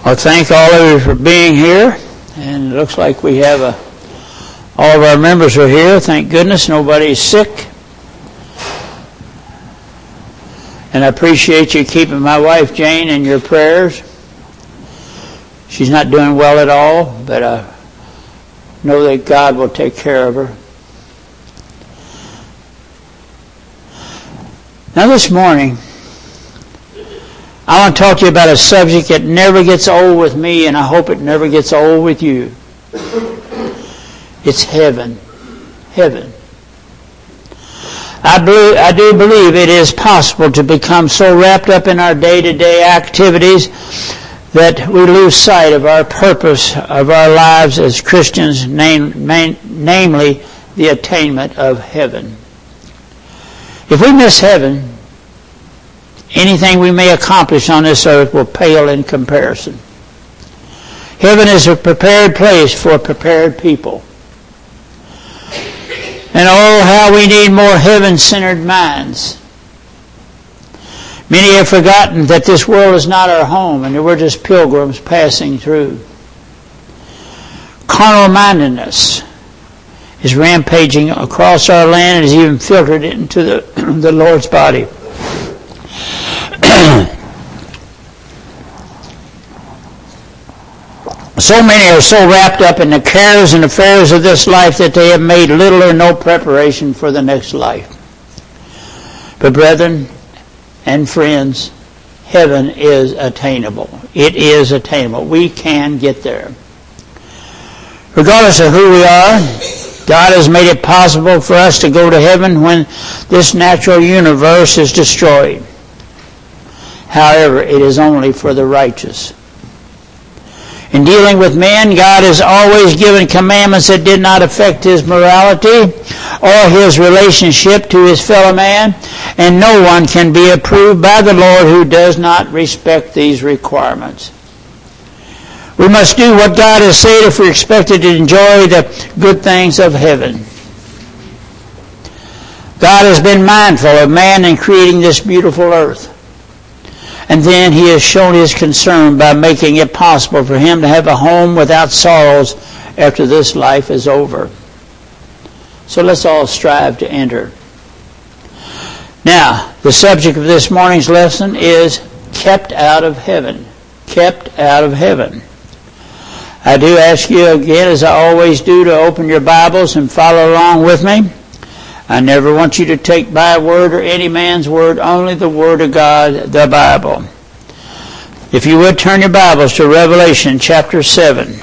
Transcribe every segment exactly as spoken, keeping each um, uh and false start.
I thank all of you for being here, and it looks like we have a, all of our members are here. Thank goodness nobody's sick. And I appreciate you keeping my wife Jane in your prayers. She's not doing well at all, but I know that God will take care of her. Now this morning, I want to talk to you about a subject that never gets old with me, and I hope it never gets old with you. It's heaven. Heaven. I, believe, I do believe it is possible to become so wrapped up in our day-to-day activities that we lose sight of our purpose of our lives as Christians, name, main, namely the attainment of heaven. If we miss heaven, anything we may accomplish on this earth will pale in comparison. Heaven is a prepared place for prepared people. And oh, how we need more heaven-centered minds. Many have forgotten that this world is not our home and that we're just pilgrims passing through. Carnal-mindedness is rampaging across our land and has even filtered into the, the Lord's body. So many are so wrapped up in the cares and affairs of this life that they have made little or no preparation for the next life. But brethren and friends, heaven is attainable. It is attainable. We can get there. Regardless of who we are, God has made it possible for us to go to heaven when this natural universe is destroyed. However, it is only for the righteous. In dealing with men, God has always given commandments that did not affect his morality or his relationship to his fellow man, and no one can be approved by the Lord who does not respect these requirements. We must do what God has said if we're expected to enjoy the good things of heaven. God has been mindful of man in creating this beautiful earth. And then he has shown his concern by making it possible for him to have a home without sorrows after this life is over. So let's all strive to enter. Now, the subject of this morning's lesson is kept out of heaven. Kept out of heaven. I do ask you again, as I always do, to open your Bibles and follow along with me. I never want you to take by word or any man's word, only the Word of God, the Bible. If you would, turn your Bibles to Revelation chapter seven.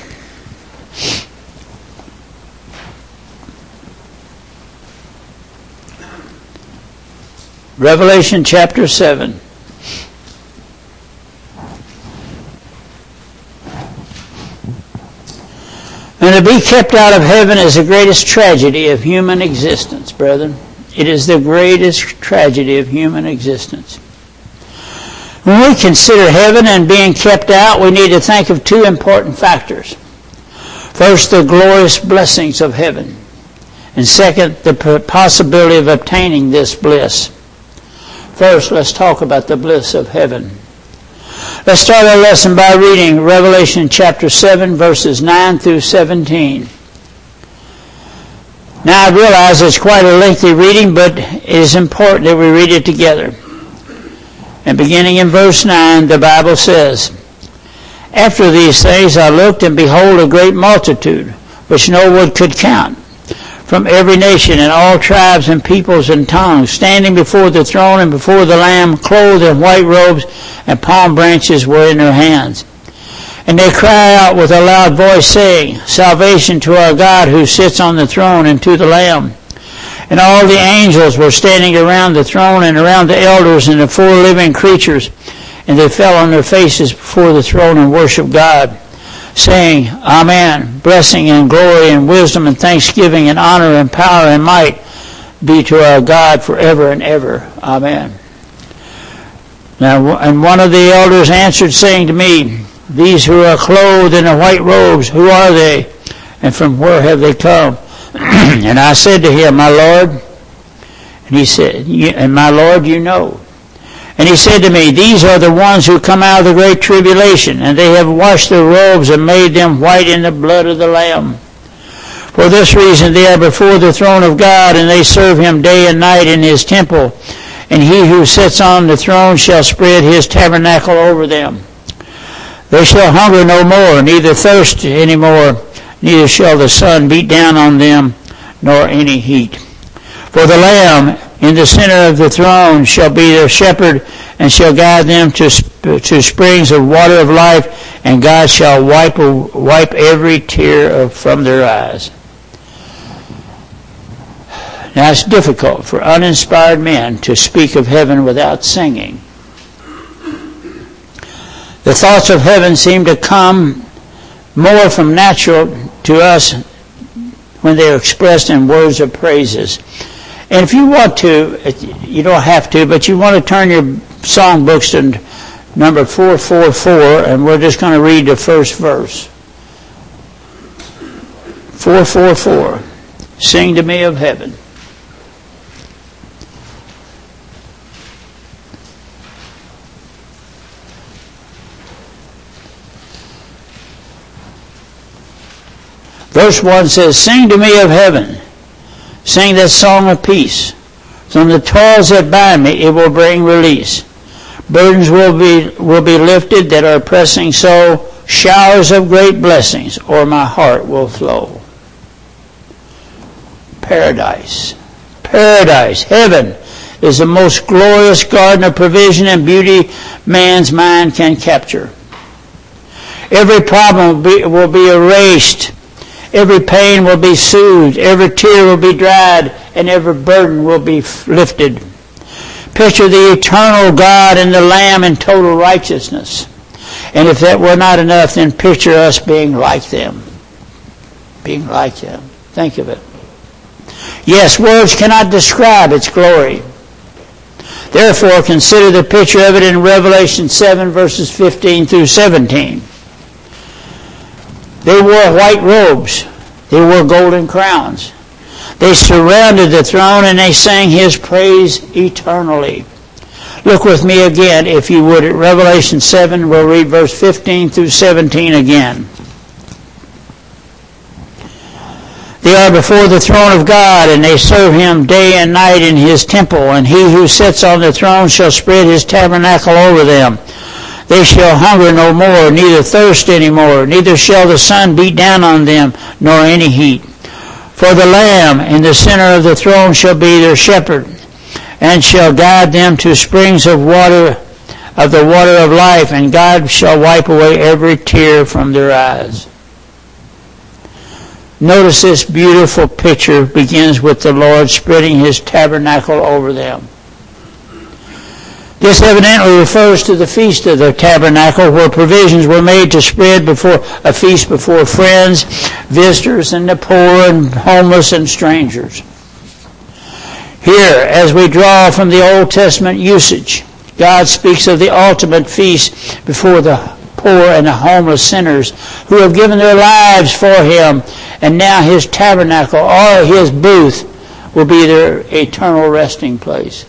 Revelation chapter seven. And to be kept out of heaven is the greatest tragedy of human existence, brethren. It is the greatest tragedy of human existence. When we consider heaven and being kept out, we need to think of two important factors. First, the glorious blessings of heaven. And second, the possibility of obtaining this bliss. First, let's talk about the bliss of heaven. Let's start our lesson by reading Revelation chapter seven, verses nine through seventeen. Now I realize it's quite a lengthy reading, but it is important that we read it together. And beginning in verse nine, the Bible says, After these things I looked, and behold, a great multitude, which no one could count, from every nation and all tribes and peoples and tongues, standing before the throne and before the Lamb, clothed in white robes, and palm branches were in their hands. And they cry out with a loud voice, saying, Salvation to our God who sits on the throne and to the Lamb. And all the angels were standing around the throne and around the elders and the four living creatures. And they fell on their faces before the throne and worshiped God, saying, Amen. Blessing and glory and wisdom and thanksgiving and honor and power and might be to our God forever and ever. Amen. Now, and one of the elders answered, saying to me, These who are clothed in the white robes, who are they? And from where have they come? And I said to him, My Lord, and he said, and my Lord, you know. And he said to me, these are the ones who come out of the great tribulation, and they have washed their robes and made them white in the blood of the Lamb. For this reason they are before the throne of God, and they serve him day and night in his temple. And he who sits on the throne shall spread his tabernacle over them. They shall hunger no more, neither thirst any more, neither shall the sun beat down on them, nor any heat. For the Lamb in the center of the throne shall be their shepherd, and shall guide them to sp- to springs of water of life, and God shall wipe wipe every tear of, from their eyes. Now it's difficult for uninspired men to speak of heaven without singing. The thoughts of heaven seem to come more from natural to us when they are expressed in words of praises. And if you want to, you don't have to, but you want to turn your songbooks to number four four four, and we're just going to read the first verse. four four four. Sing to me of heaven. Verse one says, sing to me of heaven. Sing that song of peace. From the toils that bind me, it will bring release. Burdens will be will be lifted that are pressing so. Showers of great blessings o'er my heart will flow. Paradise. Paradise. Heaven is the most glorious garden of provision and beauty man's mind can capture. Every problem will be, will be erased. Every pain will be soothed, every tear will be dried, and every burden will be lifted. Picture the eternal God and the Lamb in total righteousness. And if that were not enough, then picture us being like them. Being like them. Think of it. Yes, words cannot describe its glory. Therefore, consider the picture of it in Revelation seven, verses fifteen through seventeen. They wore white robes. They wore golden crowns. They surrounded the throne and they sang his praise eternally. Look with me again, if you would, at Revelation seven. We'll read verse fifteen through seventeen again. They are before the throne of God, and they serve him day and night in his temple. And he who sits on the throne shall spread his tabernacle over them. They shall hunger no more, neither thirst any more, neither shall the sun beat down on them, nor any heat. For the Lamb in the center of the throne shall be their shepherd, and shall guide them to springs of water, of the water of life, and God shall wipe away every tear from their eyes. Notice this beautiful picture begins with the Lord spreading his tabernacle over them. This evidently refers to the Feast of the Tabernacle, where provisions were made to spread before a feast before friends, visitors, and the poor and homeless and strangers. Here, as we draw from the Old Testament usage, God speaks of the ultimate feast before the poor and the homeless sinners who have given their lives for him, and now his tabernacle or his booth will be their eternal resting place.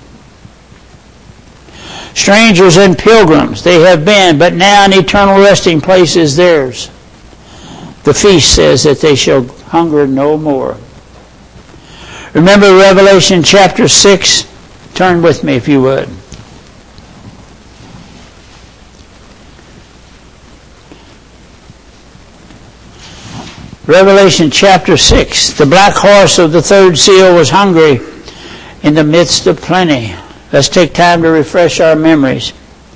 Strangers and pilgrims they have been, but now an eternal resting place is theirs. The feast says that they shall hunger no more. Remember Revelation chapter six? Turn with me if you would. Revelation chapter six. The black horse of the third seal was hungry in the midst of plenty. Let's take time to refresh our memories.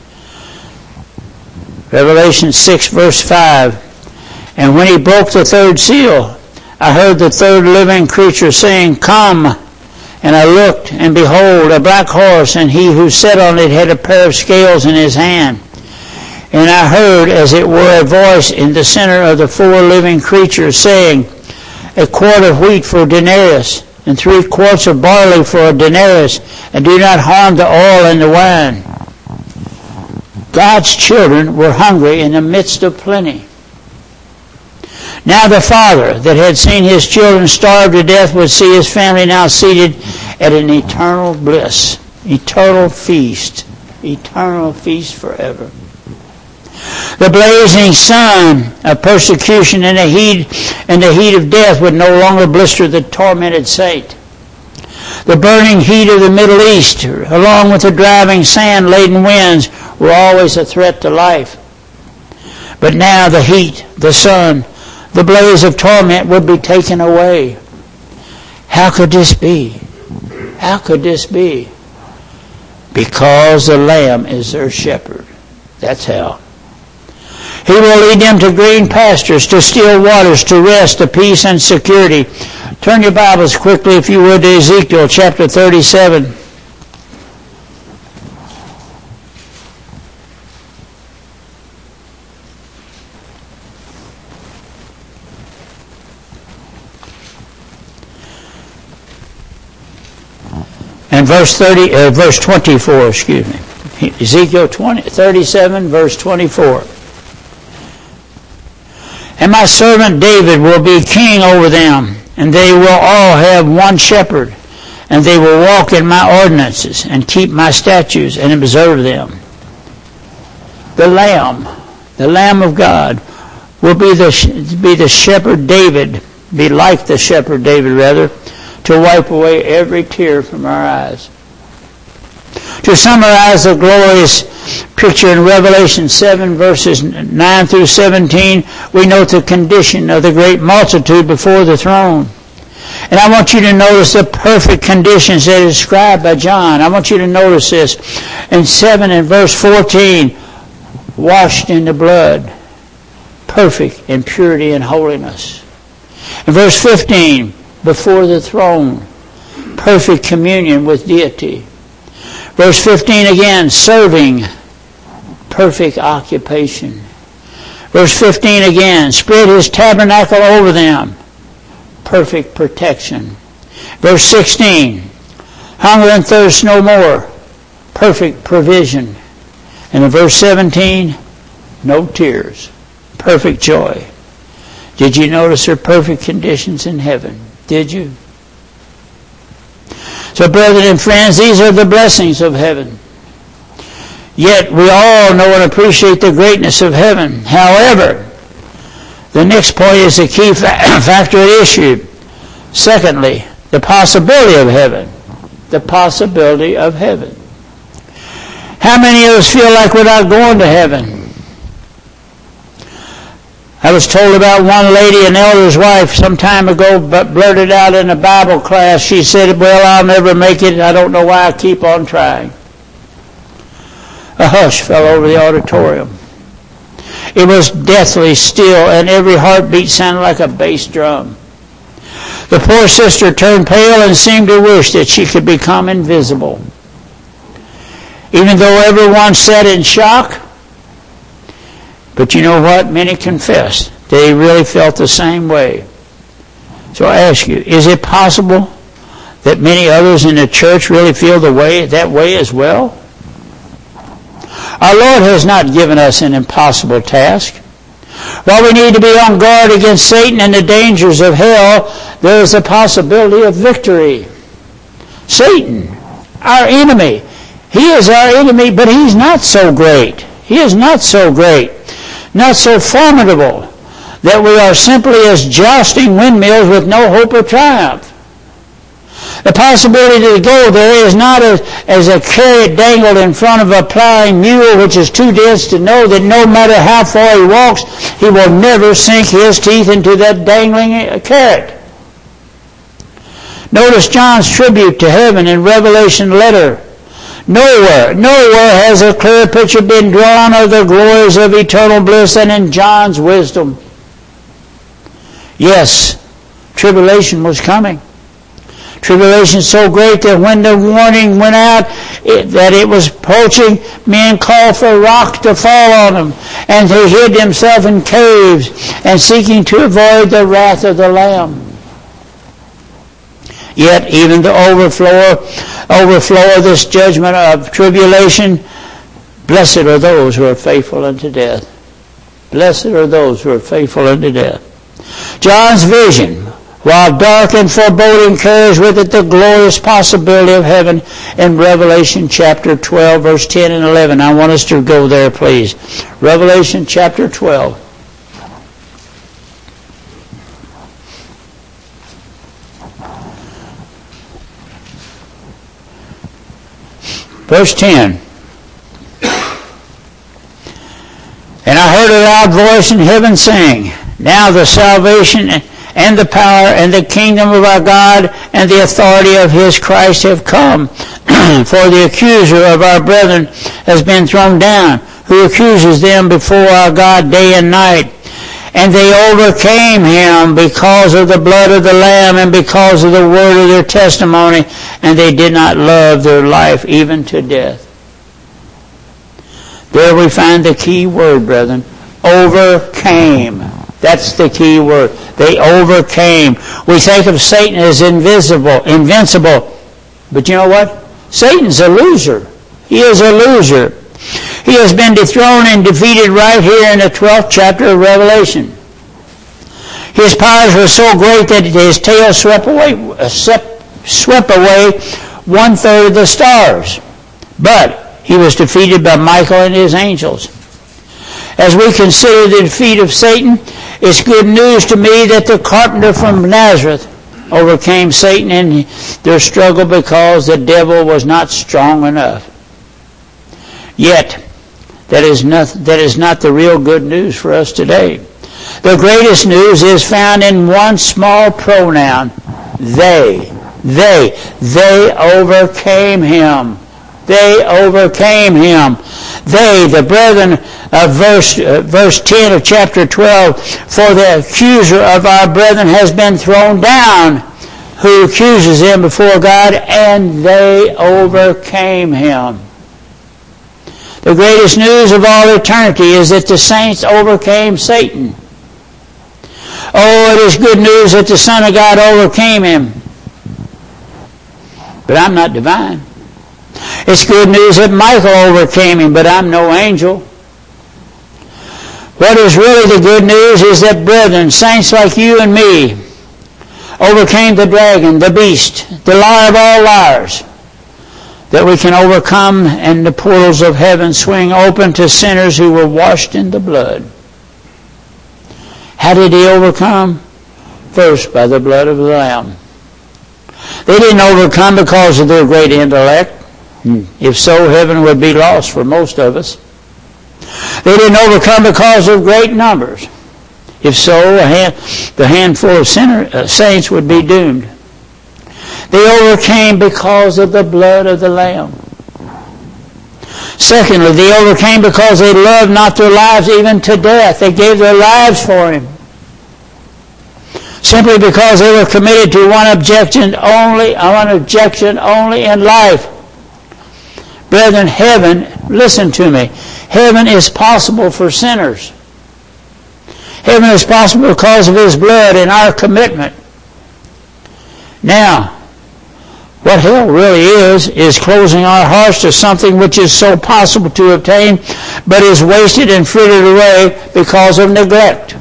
Revelation six, verse five. And when he broke the third seal, I heard the third living creature saying, Come. And I looked, and behold, a black horse, and he who sat on it had a pair of scales in his hand. And I heard, as it were, a voice in the center of the four living creatures saying, A quart of wheat for a denarius, and three quarts of barley for a denarius, and do not harm the oil and the wine. God's children were hungry in the midst of plenty. Now the father that had seen his children starve to death would see his family now seated at an eternal bliss, eternal feast eternal feast forever. The blazing sun of persecution and the heat and the heat of death would no longer blister the tormented saint. The burning heat of the Middle East, along with the driving sand-laden winds, were always a threat to life. But now the heat, the sun, the blaze of torment would be taken away. How could this be? How could this be? Because the Lamb is their shepherd. That's how. He will lead them to green pastures, to still waters, to rest, to peace and security. Turn your Bibles quickly, if you would, to Ezekiel chapter thirty-seven. And verse thirty, uh, verse twenty-four, excuse me. Ezekiel twenty, thirty-seven, verse twenty-four. And my servant David will be king over them, and they will all have one shepherd, and they will walk in my ordinances, and keep my statutes, and observe them. The Lamb, the Lamb of God, will be the be the shepherd David, be like the shepherd David, rather, to wipe away every tear from our eyes. To summarize the glorious picture in Revelation seven, verses nine through seventeen, we note the condition of the great multitude before the throne. And I want you to notice the perfect conditions that are described by John. I want you to notice this. In seven and verse fourteen, washed in the blood, perfect in purity and holiness. In verse fifteen, before the throne, perfect communion with deity. Verse fifteen again, serving, perfect occupation. Verse fifteen again, spread his tabernacle over them, perfect protection. Verse sixteen, hunger and thirst no more, perfect provision. And in verse seventeen, no tears, perfect joy. Did you notice there are perfect conditions in heaven? Did you? So, brethren and friends, these are the blessings of heaven. Yet we all know and appreciate the greatness of heaven. However, the next point is the key factor at issue. Secondly, the possibility of heaven. The possibility of heaven. How many of us feel like we're not going to heaven? I was told about one lady, an elder's wife, some time ago, but blurted out in a Bible class. She said, well, I'll never make it. I don't know why I keep on trying. A hush fell over the auditorium. It was deathly still, and every heartbeat sounded like a bass drum. The poor sister turned pale and seemed to wish that she could become invisible. Even though everyone sat in shock, but you know what? Many confessed they really felt the same way. So I ask you, is it possible that many others in the church really feel the way that way as well? Our Lord has not given us an impossible task. While we need to be on guard against Satan and the dangers of hell, there is a possibility of victory. Satan, our enemy, he is our enemy, but he's not so great. He is not so great. Not so formidable that we are simply as jousting windmills with no hope of triumph. The possibility to go there is not as, as a carrot dangled in front of a plowing mule which is too dense to know that no matter how far he walks, he will never sink his teeth into that dangling carrot. Notice John's tribute to heaven in Revelation letter. Nowhere, nowhere has a clearer picture been drawn of the glories of eternal bliss than in John's wisdom. Yes, tribulation was coming. Tribulation so great that when the warning went out it, that it was approaching, men called for rock to fall on them, and they hid themselves in caves, and seeking to avoid the wrath of the Lamb. Yet even the overflow, overflow of this judgment of tribulation, blessed are those who are faithful unto death. Blessed are those who are faithful unto death. John's vision while dark and foreboding carries with it the glorious possibility of heaven in Revelation chapter twelve, verse ten and eleven. I want us to go there, please. Revelation chapter twelve. Verse ten. And I heard a loud voice in heaven saying, now the salvation and the power and the kingdom of our God and the authority of his Christ have come. For the accuser of our brethren has been thrown down, who accuses them before our God day and night. And they overcame him because of the blood of the Lamb and because of the word of their testimony, and they did not love their life even to death. There we find the key word, brethren. Overcame. That's the key word. They overcame. We think of Satan as invisible, invincible. But you know what? Satan's a loser. He is a loser. He has been dethroned and defeated right here in the twelfth chapter of Revelation. His powers were so great that his tail swept away, uh, swept away one-third of the stars. But he was defeated by Michael and his angels. As we consider the defeat of Satan, it's good news to me that the carpenter from Nazareth overcame Satan in their struggle because the devil was not strong enough. Yet, that is not, that is not the real good news for us today. The greatest news is found in one small pronoun, they. They. They overcame him. They overcame him. They, the brethren of verse, uh, verse ten of chapter twelve, for the accuser of our brethren has been thrown down, who accuses them before God, and they overcame him. The greatest news of all eternity is that the saints overcame Satan. Oh, it is good news that the Son of God overcame him. But I'm not divine. It's good news that Michael overcame him, but I'm no angel. What is really the good news is that, brethren, saints like you and me, overcame the dragon, the beast, the liar of all liars, that we can overcome and the portals of heaven swing open to sinners who were washed in the blood. How did he overcome? First, by the blood of the Lamb. They didn't overcome because of their great intellect. If so, heaven would be lost for most of us. They didn't overcome because of great numbers. If so, a hand, the handful of sinner, uh, saints would be doomed. They overcame because of the blood of the Lamb. Secondly, they overcame because they loved not their lives even to death. They gave their lives for him. Simply because they were committed to one objection only, one objection only in life. Brethren, heaven, listen to me, heaven is possible for sinners. Heaven is possible because of his blood and our commitment. Now, what hell really is, is closing our hearts to something which is so possible to obtain, but is wasted and frittered away because of neglect.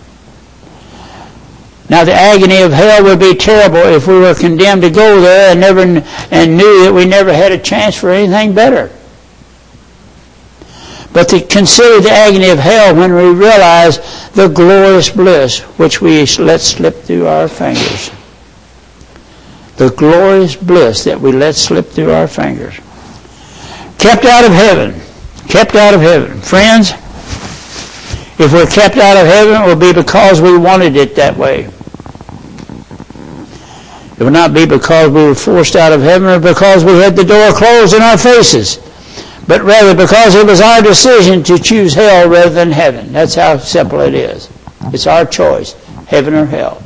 Now, the agony of hell would be terrible if we were condemned to go there and never and knew that we never had a chance for anything better. But to consider the agony of hell when we realize the glorious bliss which we let slip through our fingers. The glorious bliss that we let slip through our fingers. Kept out of heaven. Kept out of heaven. Friends, if we're kept out of heaven, it will be because we wanted it that way. It will not be because we were forced out of heaven or because we had the door closed in our faces, but rather because it was our decision to choose hell rather than heaven. That's how simple it is. It's our choice, heaven or hell.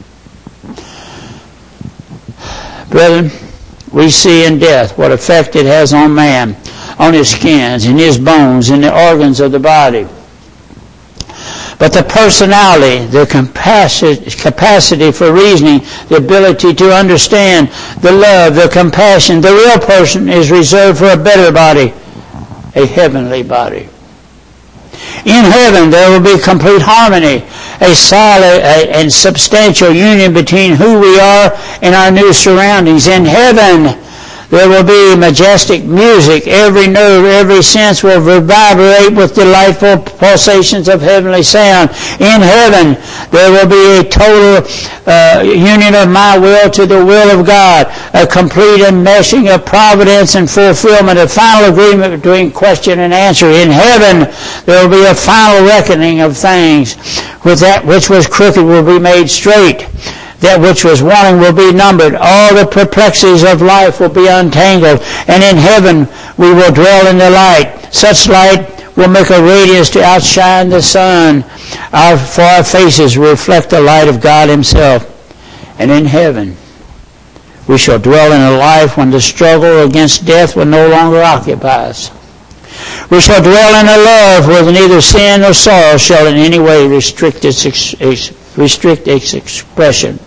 Brethren, we see in death what effect it has on man, on his skins, and his bones, and the organs of the body. But the personality, the capacity for reasoning, the ability to understand, the love, the compassion, the real person is reserved for a better body, a heavenly body. In heaven there will be complete harmony, a solid and substantial union between who we are and our new surroundings. In heaven there will be majestic music. Every nerve, every sense will reverberate with delightful pulsations of heavenly sound. In heaven, there will be a total uh, union of my will to the will of God, a complete enmeshing of providence and fulfillment, a final agreement between question and answer. In heaven, there will be a final reckoning of things. With that which was crooked will be made straight. That which was wanting will be numbered. All the perplexities of life will be untangled. And in heaven we will dwell in the light. Such light will make a radiance to outshine the sun. Our, for our faces reflect the light of God Himself. And in heaven we shall dwell in a life when the struggle against death will no longer occupy us. We shall dwell in a love where neither sin nor sorrow shall in any way restrict its, ex- restrict its expression.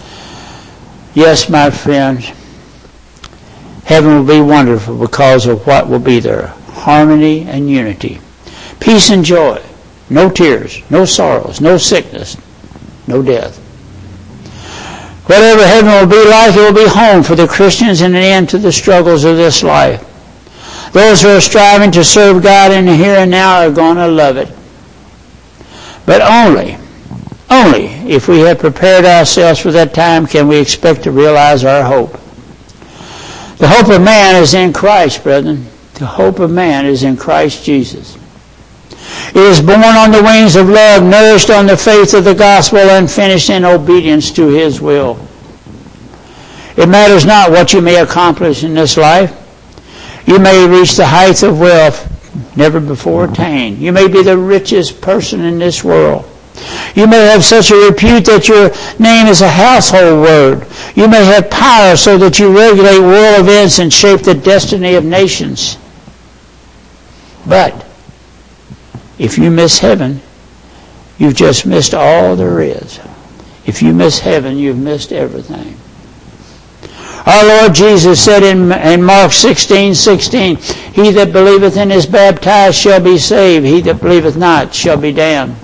Yes, my friends, heaven will be wonderful because of what will be there. Harmony and unity. Peace and joy. No tears, no sorrows, no sickness, no death. Whatever heaven will be like, it will be home for the Christians and an end to the struggles of this life. Those who are striving to serve God in the here and now are going to love it. But only Only if we have prepared ourselves for that time can we expect to realize our hope. The hope of man is in Christ, brethren. The hope of man is in Christ Jesus. It is born on the wings of love, nourished on the faith of the gospel, and finished in obedience to His will. It matters not what you may accomplish in this life. You may reach the height of wealth never before attained. You may be the richest person in this world. You may have such a repute that your name is a household word. You may have power so that you regulate world events and shape the destiny of nations. But if you miss heaven, you've just missed all there is. If you miss heaven, you've missed everything. Our Lord Jesus said in, in Mark sixteen sixteen, He that believeth and is baptized shall be saved. He that believeth not shall be damned.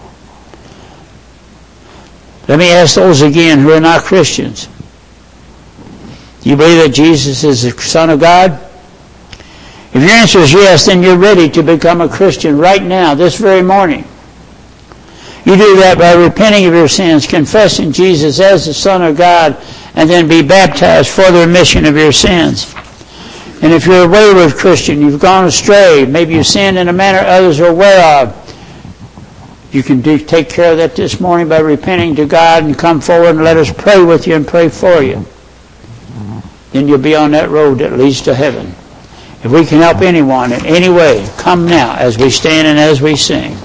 Let me ask those again who are not Christians. Do you believe that Jesus is the Son of God? If your answer is yes, then you're ready to become a Christian right now, this very morning. You do that by repenting of your sins, confessing Jesus as the Son of God, and then be baptized for the remission of your sins. And if you're a wayward Christian, you've gone astray, maybe you sinned in a manner others are aware of, you can do, take care of that this morning by repenting to God and come forward and let us pray with you and pray for you. Then you'll be on that road that leads to heaven. If we can help anyone in any way, come now as we stand and as we sing.